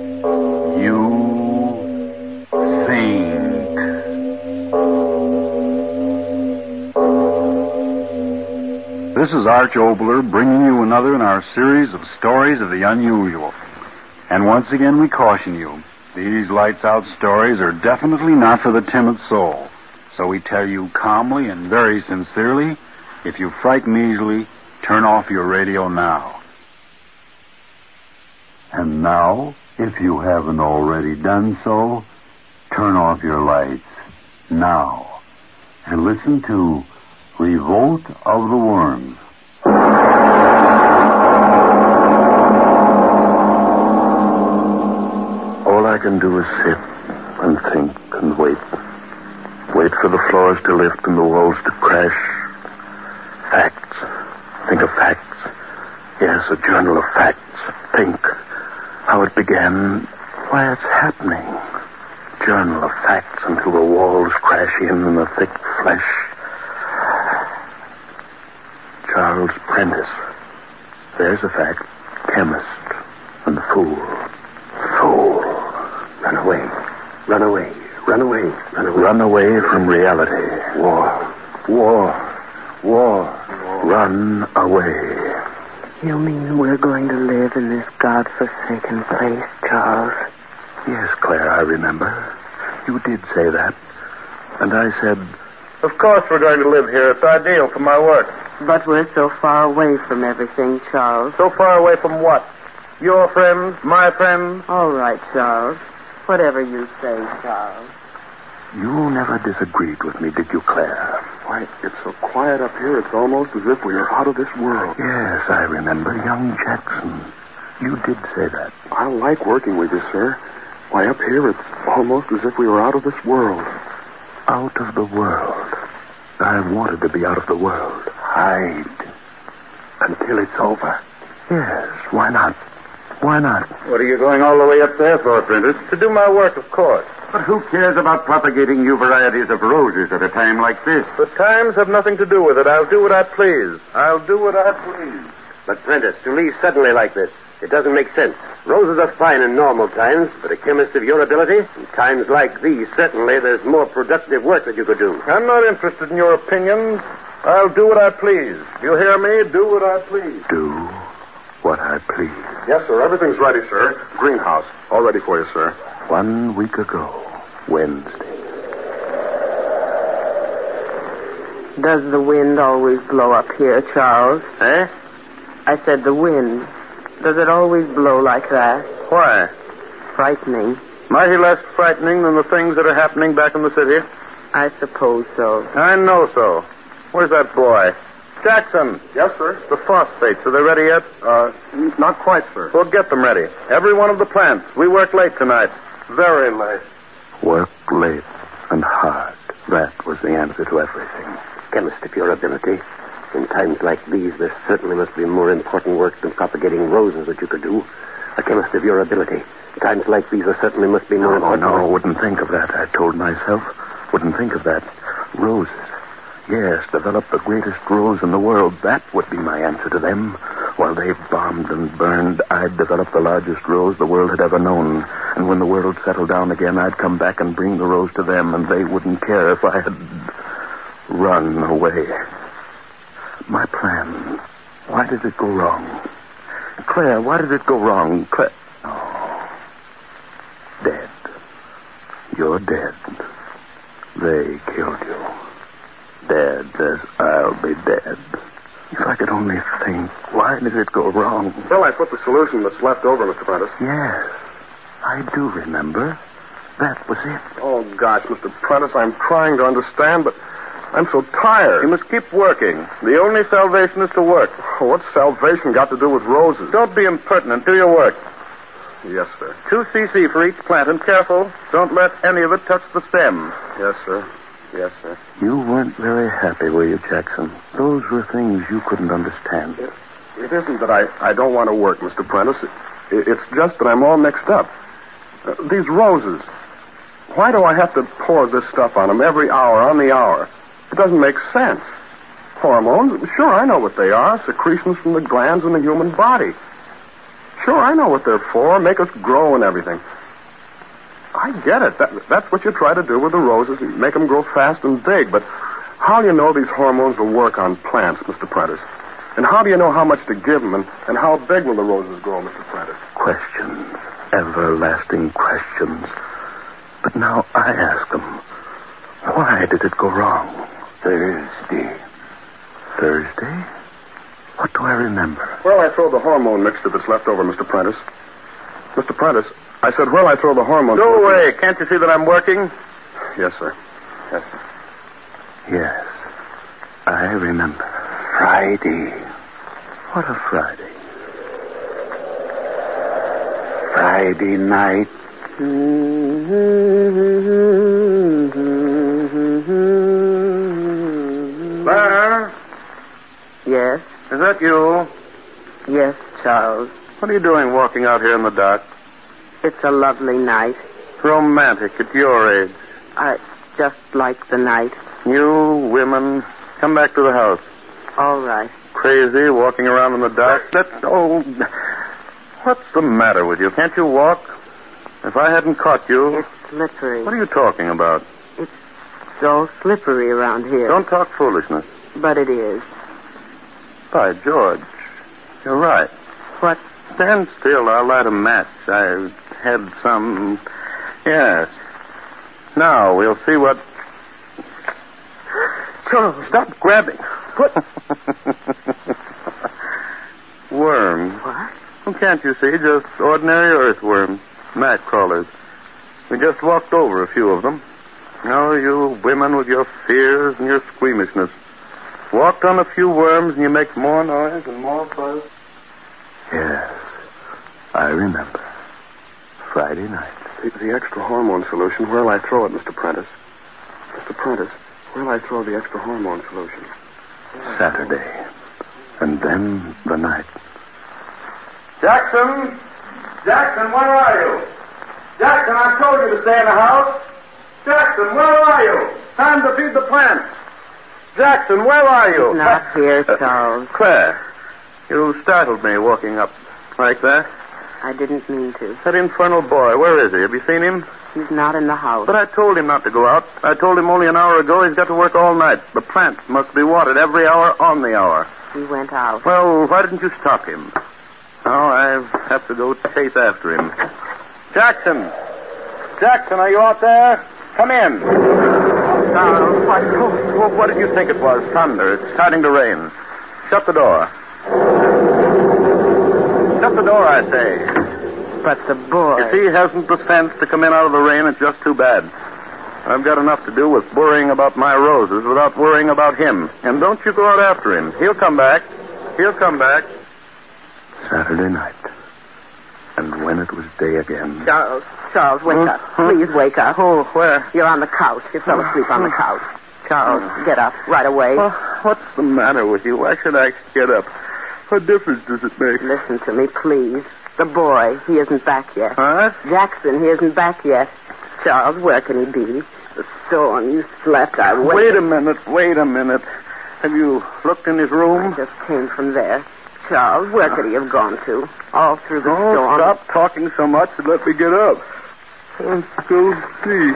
you think. This is Arch Oboler bringing you another in our series of stories of the unusual. And once again we caution you, these Lights Out stories are definitely not for the timid soul. So we tell you calmly and very sincerely, if you frighten easily, turn off your radio now. And now, if you haven't already done so, turn off your lights now and listen to Revolt of the Worms. All I can do is sit and think and wait. Wait for the floors to lift and the walls to crash. Facts. Think of facts. Yes, a journal of facts. Think how it began, why it's happening. Journal of facts until the walls crash in and the thick flesh. Charles Prentice. There's a fact. Chemist and fool. Fool. Run away. Run away. Run away. Run away. Run away from reality. War. War. War. Run away. You mean we're going to live in this God-forsaken place, Charles? Yes, Claire, I remember. You did say that. And I said, of course we're going to live here. It's ideal for my work. But we're so far away from everything, Charles. So far away from what? Your friends, my friends? All right, Charles. Whatever you say, Charles. You never disagreed with me, did you, Claire? Why, it's so quiet up here, it's almost as if we are out of this world. Yes, I remember young Jackson. You did say that. I like working with you, sir. Why, up here, it's almost as if we were out of this world. Out of the world. I've wanted to be out of the world. Hide. Until it's over. Yes, why not? Why not? What are you going all the way up there for, Prentice? To do my work, of course. But who cares about propagating new varieties of roses at a time like this? The times have nothing to do with it. I'll do what I please. I'll do what I please. But, Prentice, to leave suddenly like this, it doesn't make sense. Roses are fine in normal times, but a chemist of your ability, in times like these, certainly there's more productive work that you could do. I'm not interested in your opinions. I'll do what I please. You hear me? Do what I please. Do what I please. Yes, sir. Everything's ready, sir. Greenhouse. All ready for you, sir. One week ago, Wednesday. Does the wind always blow up here, Charles? Eh? I said the wind. Does it always blow like that? Why? frightening. Mighty less frightening than the things that are happening back in the city. I suppose so. I know so. Where's that boy? Jackson. Yes, sir. The phosphates, are they ready yet? Uh, not quite, sir. We'll get them ready. Every one of the plants. We work late tonight. Very late. Work late and hard. That was the answer to everything. Chemist of your ability. In times like these, there certainly must be more important work than propagating roses that you could do. A chemist of your ability. In times like these, there certainly must be more No, important no, work. wouldn't think of that, I told myself. Wouldn't think of that. Roses. Yes, develop the greatest rose in the world. That would be my answer to them. While they bombed and burned, I'd develop the largest rose the world had ever known. And when the world settled down again, I'd come back and bring the rose to them, and they wouldn't care if I had run away. My plan. Why did it go wrong? Claire, why did it go wrong? Claire. Oh. Dead. You're dead. They killed you. Dead as I'll be dead. If I could only think, why did it go wrong? Well, I put the solution that's left over, Mister Prentice. Yes, I do remember. That was it. Oh, gosh, Mister Prentice, I'm trying to understand, but I'm so tired. You must keep working. The only salvation is to work. What's salvation got to do with roses? Don't be impertinent. Do your work. Yes, sir. Two cc for each plant, and careful. Don't let any of it touch the stem. Yes, sir. Yes, sir. You weren't very happy, were you, Jackson? Those were things you couldn't understand. It, it isn't that I, I don't want to work, Mister Prentice. It, it's just that I'm all mixed up. Uh, these roses. Why do I have to pour this stuff on them every hour, on the hour? It doesn't make sense. Hormones? Sure, I know what they are. Secretions from the glands in the human body. Sure, I know what they're for. Make us grow and everything. I get it. That, that's what you try to do with the roses. You make them grow fast and big. But how do you know these hormones will work on plants, Mister Prentice? And how do you know how much to give them? And, and how big will the roses grow, Mister Prentice? Questions. Everlasting questions. But now I ask them, why did it go wrong? Thursday. Thursday? What do I remember? Well, I throw the hormone mixture that's left over, Mister Prentice. Mister Prentice, I said, where I throw the hormone... Go away. Can't you see that I'm working? Yes, sir. Yes, sir. Yes. I remember. Friday. What a Friday. Friday night. Claire? Yes? Is that you? Yes, Charles. What are you doing walking out here in the dark? It's a lovely night. Romantic at your age. I just like the night. You women, come back to the house. All right. Crazy, walking around in the dark. That, oh, what's the matter with you? Can't you walk? If I hadn't caught you... It's slippery. What are you talking about? It's so slippery around here. Don't talk foolishness. But it is. By George, you're right. What? Stand still. I'll light a match. I had some... Yes. Now, we'll see what... Charles. Stop grabbing. Put... Worms. What? Well, can't you see? Just ordinary earthworms. Mat crawlers. We just walked over a few of them. Oh, you women with your fears and your squeamishness. Walked on a few worms and you make more noise and more fuss. Yes. I remember. Friday night. The, the extra hormone solution, where'll I throw it, Mister Prentice? Mister Prentice, where'll I throw the extra hormone solution? Saturday. And then the night. Jackson! Jackson, where are you? Jackson, I told you to stay in the house. Jackson, where are you? Time to feed the plants. Jackson, where are you? He's not here, Charles. Uh, Claire, you startled me walking up like that. I didn't mean to. That infernal boy, where is he? Have you seen him? He's not in the house. But I told him not to go out. I told him only an hour ago he's got to work all night. The plants must be watered every hour on the hour. He went out. Well, why didn't you stop him? Now I have to go chase after him. Jackson! Jackson, are you out there? Come in. Now, what, what did you think it was? Thunder. It's starting to rain. Shut the door. Shut the door, I say. But the boy... If he hasn't the sense to come in out of the rain, it's just too bad. I've got enough to do with worrying about my roses without worrying about him. And don't you go out after him. He'll come back. He'll come back. Saturday night. And when it was day again... Charles, Charles, wake Huh? up. Huh? Please wake up. Oh, where? You're on the couch. You fell asleep on the couch. Charles, get up right away. Oh, what's the matter with you? Why should I get up? What difference does it make? Listen to me, please. The boy, he isn't back yet. Huh? Jackson, he isn't back yet. Charles, where can he be? The storm, you slept. I waited. Wait a minute, wait a minute. Have you looked in his room? I just came from there. Charles, where could he have gone to? All through the oh, storm. Stop talking so much and let me get up. Let's go see.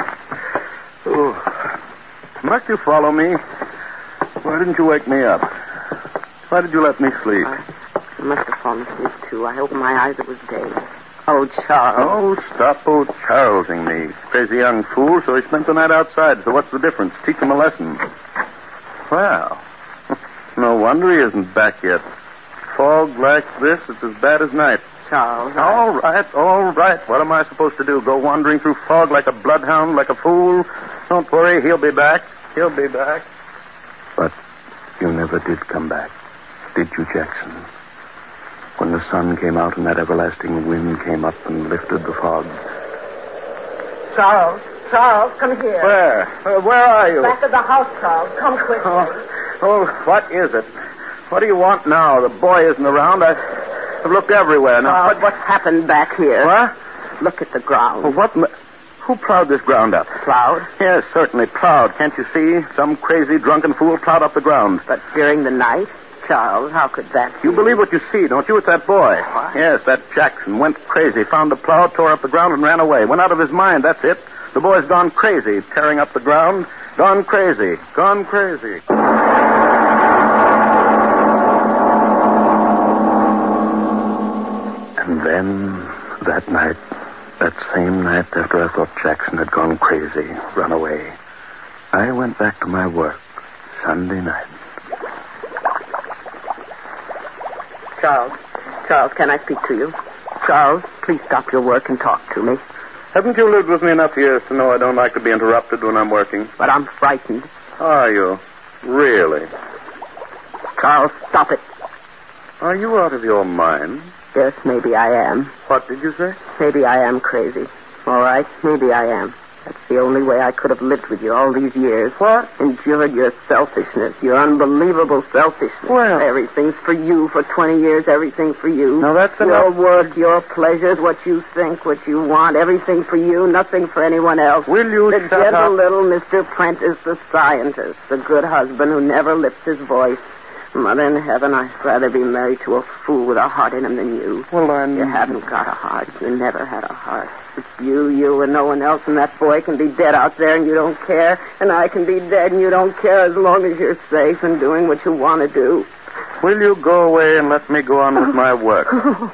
Oh. Must you follow me? Why didn't you wake me up? Why did you let me sleep? I must have fallen asleep, too. I opened my eyes. It was day. Oh, Charles. Oh, stop old Charlesing me. Crazy young fool, so he spent the night outside. So what's the difference? Teach him a lesson. Well, no wonder he isn't back yet. Fog like this, it's as bad as night. Charles. All right, all right. What am I supposed to do? Go wandering through fog like a bloodhound, like a fool? Don't worry, he'll be back. He'll be back. But you never did come back, did you, Jackson? When the sun came out and that everlasting wind came up and lifted the fog. Charles, Charles, come here. Where? Uh, where are you? Back of the house, Charles. Come quickly. Oh, oh, what is it? What do you want now? The boy isn't around. I, I've looked everywhere. Now, Charles, what's happened back here? What? Look at the ground. Well, what? Ma- Who plowed this ground up? Plowed? Yes, certainly plowed. Can't you see? Some crazy drunken fool plowed up the ground. But during the night? Charles, how could that be? You believe what you see, don't you? It's that boy. What? Yes, that Jackson went crazy, found the plow, tore up the ground, and ran away. Went out of his mind, that's it. The boy's gone crazy, tearing up the ground. Gone crazy. Gone crazy. And then, that night, that same night after I thought Jackson had gone crazy, run away, I went back to my work Sunday night. Charles, Charles, can I speak to you? Charles, please stop your work and talk to me. Haven't you lived with me enough years to know I don't like to be interrupted when I'm working? But I'm frightened. Are you? Really? Charles, stop it. Are you out of your mind? Yes, maybe I am. What did you say? Maybe I am crazy. All right, maybe I am. That's the only way I could have lived with you all these years. What? Endured your selfishness, your unbelievable selfishness. Well. Everything's for you for twenty years, everything for you. Now, that's your enough. work, your pleasures, what you think, what you want, everything for you, nothing for anyone else. Will you The shut gentle up? little Mister Prentice, the scientist, the good husband who never lifts his voice. Mother in heaven, I'd rather be married to a fool with a heart in him than you. Well, then... You haven't got a heart. You never had a heart. It's you, you, and no one else, and that boy can be dead out there and you don't care, and I can be dead and you don't care as long as you're safe and doing what you want to do. Will you go away and let me go on with my work?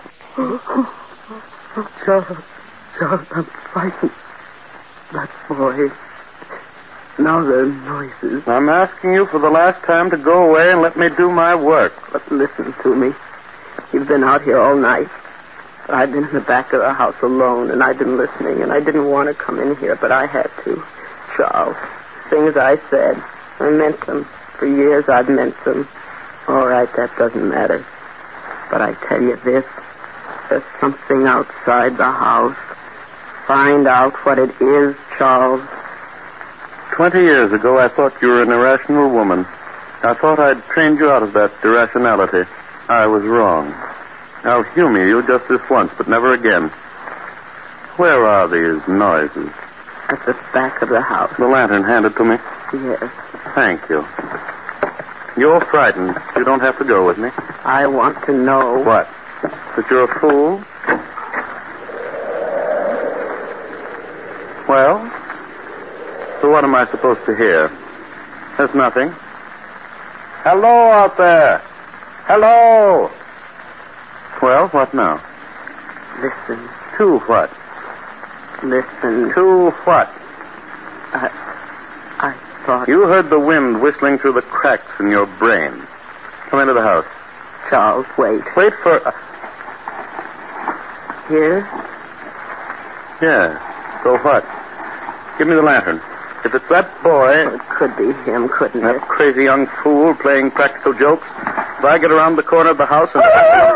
Charles, Charles, I'm frightened. That boy... Now there are noises. I'm asking you for the last time to go away and let me do my work. But listen to me. You've been out here all night. I've been in the back of the house alone, and I've been listening, and I didn't want to come in here, but I had to. Charles, things I said, I meant them. For years I've meant them. All right, that doesn't matter. But I tell you this, there's something outside the house. Find out what it is, Charles. Twenty years ago, I thought you were an irrational woman. I thought I'd trained you out of that irrationality. I was wrong. I'll humor you just this once, but never again. Where are these noises? At the back of the house. The lantern handed to me? Yes. Thank you. You're frightened. You don't have to go with me. I want to know... What? That you're a fool? Well... So what am I supposed to hear? There's nothing. Hello out there. Hello. Well, what now? Listen. To what? Listen. To what? I... I thought... You heard the wind whistling through the cracks in your brain. Come into the house. Charles, wait. Wait for... Uh... Here? Yeah. So what? Give me the lantern. If it's that boy... It could be him, couldn't that it? That crazy young fool playing practical jokes. If I get around the corner of the house and...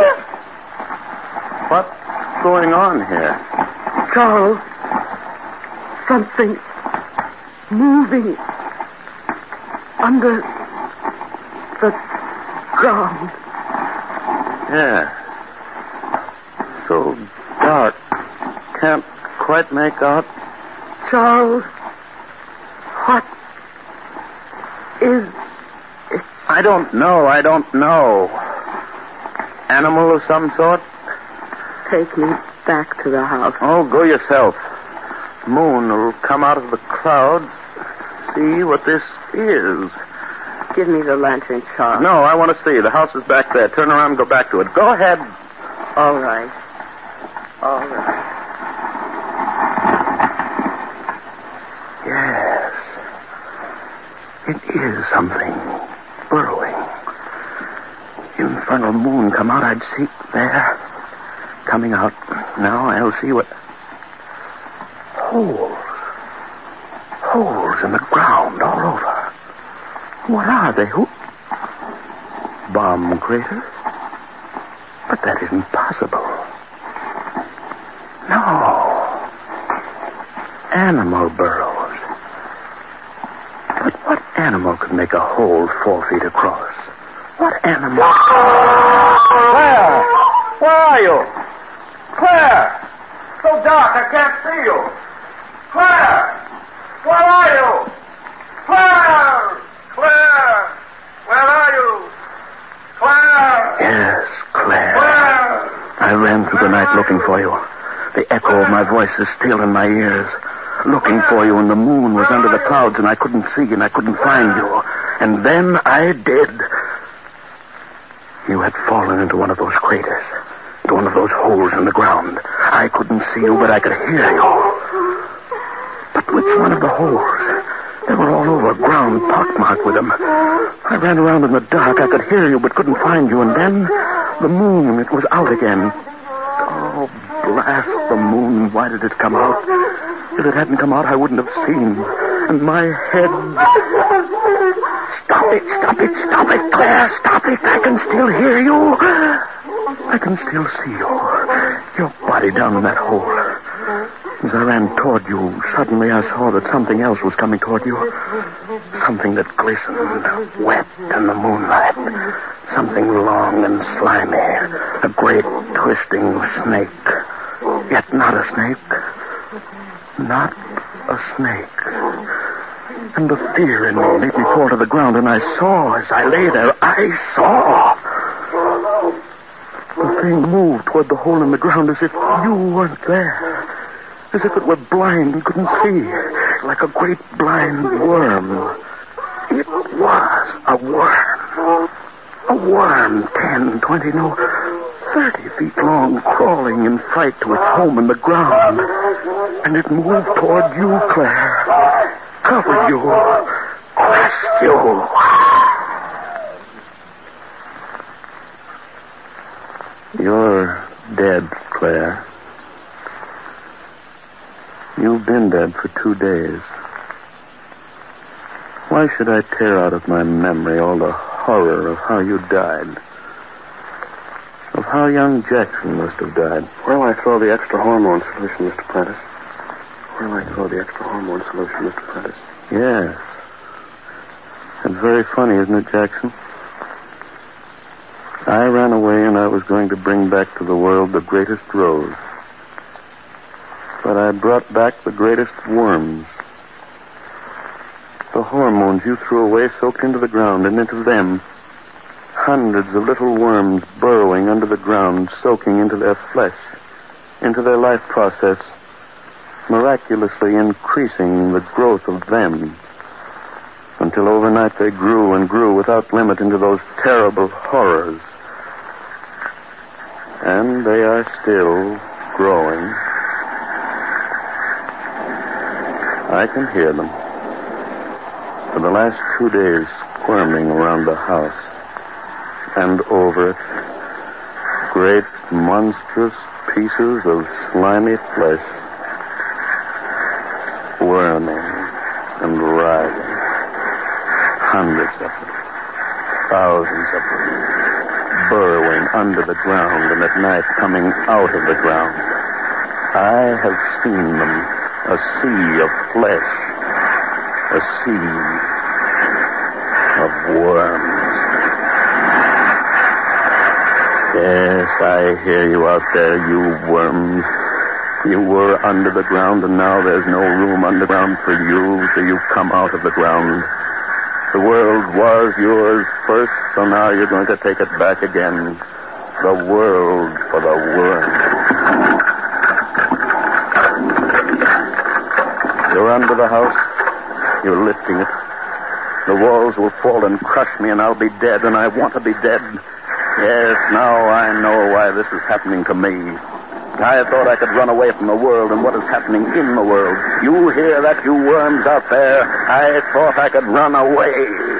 What's going on here? Charles, something moving under the ground. Yeah. So dark. Can't quite make out. Charles, what is it? I don't know. I don't know. Animal of some sort? Take me back to the house. Oh, go yourself. Moon will come out of the clouds. See what this is. Give me the lantern, Charles. No, I want to see. The house is back there. Turn around and go back to it. Go ahead. All right. All right. Yes. It is something burrowing. Infernal moon come out, I'd see. There. Coming out. Now I'll see what... Holes. Holes in the ground all over. What are they? Who... Bomb craters? But that isn't possible. No. Animal burrows. But what animal could make a hole four feet across? What animal... Claire! Where are you? Claire! So dark I can't see you. Claire! Where are you? Claire! Claire! Where are you? Claire! Yes, Claire. Claire! I ran through the night looking for you. The echo of my voice is still in my ears. Looking for you, and the moon was under the clouds, and I couldn't see, and I couldn't find you. And then I did. You had fallen into one of those craters, into one of those holes in the ground. I couldn't see you, but I could hear you. But which one of the holes? They were all over, ground pockmarked with them. I ran around in the dark. I could hear you, but couldn't find you. And then the moon, it was out again. Oh, blast the moon. Why did it come out? If it hadn't come out, I wouldn't have seen. And my head... Stop it, stop it, stop it, Claire, stop it. I can still hear you. I can still see you. Your body down in that hole. As I ran toward you, suddenly I saw that something else was coming toward you. Something that glistened, wet in the moonlight. Something long and slimy. A great twisting snake. Yet not a snake. Not a snake. And the fear in me made me fall to the ground, and I saw, as I lay there, I saw. The thing moved toward the hole in the ground as if you weren't there. As if it were blind and couldn't see. Like a great blind worm. It was a worm. A worm, ten, twenty, no, thirty feet long, crawling in fright to its home in the ground. And it moved toward you, Claire. Covered you. Crushed you. You're dead, Claire. You've been dead for two days. Why should I tear out of my memory all the horror of how you died? Of how young Jackson must have died? Where'll I throw the extra hormone solution, Mister Prentice? Where'll I throw the extra hormone solution, Mister Prentice? Yes. It's very funny, isn't it, Jackson? I ran away and I was going to bring back to the world the greatest rose. But I brought back the greatest worms. The hormones you threw away soaked into the ground, and into them, hundreds of little worms burrowing under the ground, soaking into their flesh, into their life process, miraculously increasing the growth of them, until overnight they grew and grew without limit into those terrible horrors. And they are still growing. I can hear them. For the last two days, squirming around the house and over it, great monstrous pieces of slimy flesh worming and writhing. Hundreds of them, thousands of them, burrowing under the ground and at night coming out of the ground. I have seen them, a sea of flesh, a sea of worms. Yes, I hear you out there, you worms. You were under the ground, and now there's no room underground for you, so you come out of the ground. The world was yours first, so now you're going to take it back again. The world for the worms. You're under the house. You're lifting it. The walls will fall and crush me, and I'll be dead, and I want to be dead. Yes, now I know why this is happening to me. I thought I could run away from the world and what is happening in the world. You hear that, you worms out there? I thought I could run away.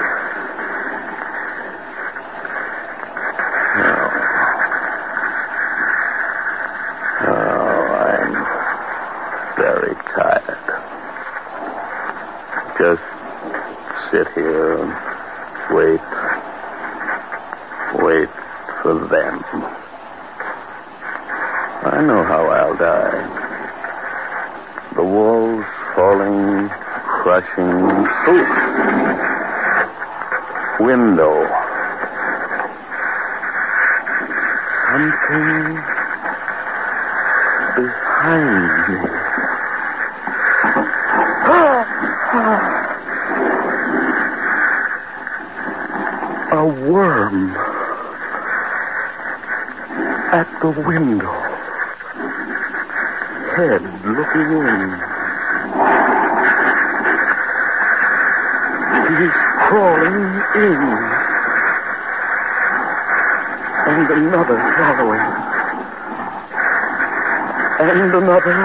Oh, oh I'm very tired. Just sit here and wait. Wait for them. I know how I'll die. The walls falling, crushing. Ooh. Window. Something behind me. A worm at the window. Head looking in. He's crawling in. And another following. And another.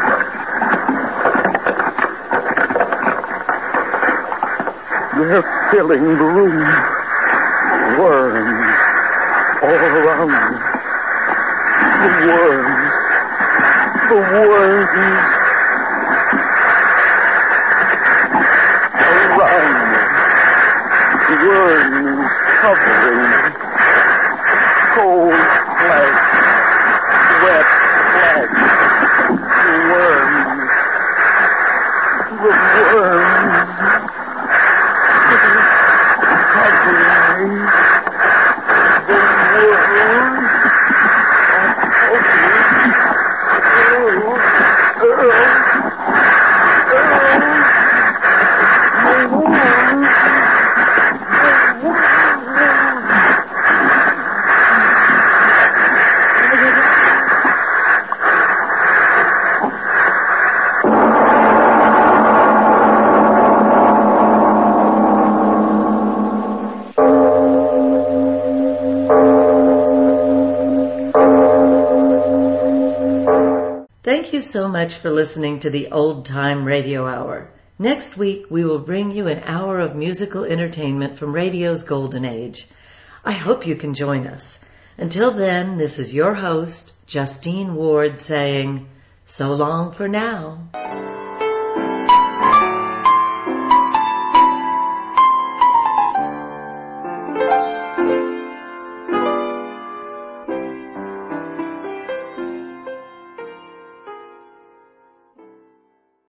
They're filling the room. Worms all around me. The worms. The worms around me. Worms covering me. Cold flesh. Wet flesh. The worms. The worms covering me. The worms are covering me. Thank you so much for listening to the Old Time Radio Hour. Next week, we will bring you an hour of musical entertainment from radio's golden age. I hope you can join us. Until then, this is your host, Justine Ward, saying, so long for now.